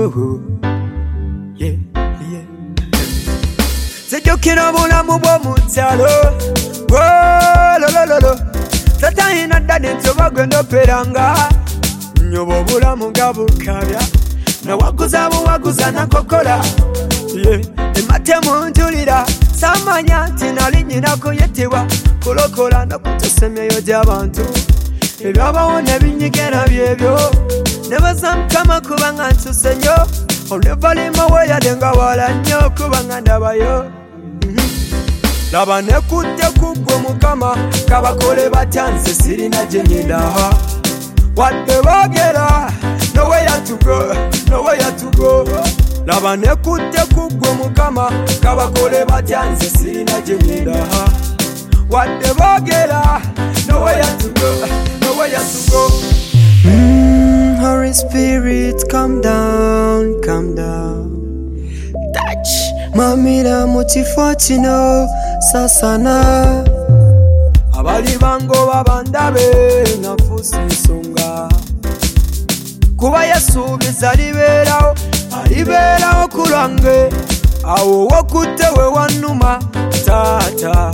Yeah, yeah. Sejukira bulamu bw'omukyalo lolololo tatayina ddadi nti oba gwenda operanga nyoba obulamu nga bukabya nawaguza buwaguza nakokola ematemu njulira samanya nti nali nyina kuyitibwa kulokola nokutusa emyoyo gy'abantu ebyabawo ne binyigera byebyo nebaza Mukama kubanga nsuse nnyo oluvannyuma weeyade nga wala nnyo kubanga ndabayo laba nekutte kuggwe Mukama kabakole batya nze sirina gye ngenda wadde boogera no way to go, no way to go. Laba nekutte kuggwe Mukama kabakole batya nze sirina gye ngenda wadde boogera no way to go, no way to go. Holy Spirit, come down, come down. Touch mamira mutifotino sasana abali bango babandabe nafusi nsonga kuba yasuubiza alibeerawo kulwange awo wokutte we wannuma taata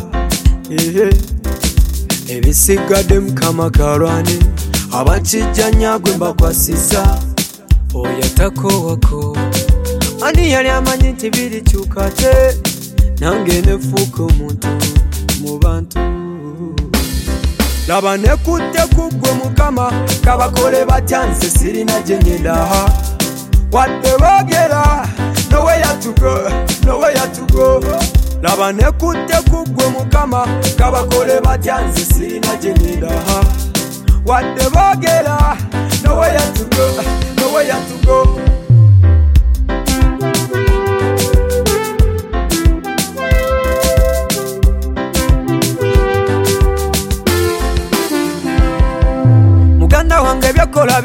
ebisigadde Mukama kalwane abankijjanya gwe mbakwasisa oyatakowako ani yali amanyi nti birikyuka te nange nefuuka omuntu mu bantu laba nekutte kuggwe Mukama kabakole batya nze sirina gye ngenda wadde boogera no way to go, no way to go. Laba nekutte kuggwe Mukama kabakole batya nze sirina gye ngenda wadde boogera no way to go, no way to go. Muganda wange byakola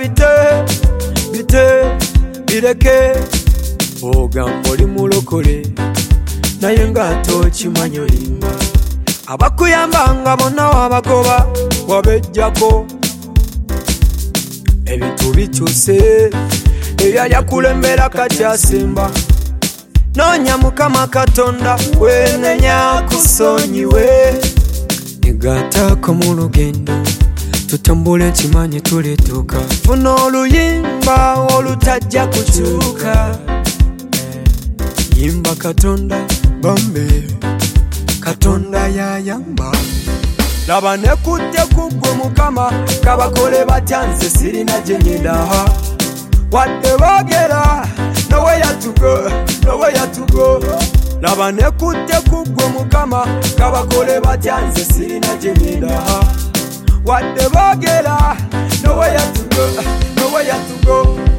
bireke ogamba oli mulokole naye ng'ate okimanyi olimba abakuyambanga bonna wabagoba wabejjako ebintu bikyuse eyali akulembera kakyasimba noonya Mukama Katonda wenenya kusonyiwe egattaako mu lugendo tutambule kimanyi tulituuka funa oluyimba olutajja kukyuka yimba Katonda bambe Katonda yayamba laba nekutte kuggwe Mukama kabakole batya nze sirina gye ngenda wadde boogera no way to go, no way to go. Laba nekutte kuggwe Mukama kabakole batya nze sirina gye ngenda wadde boogera no way to go, no way to go.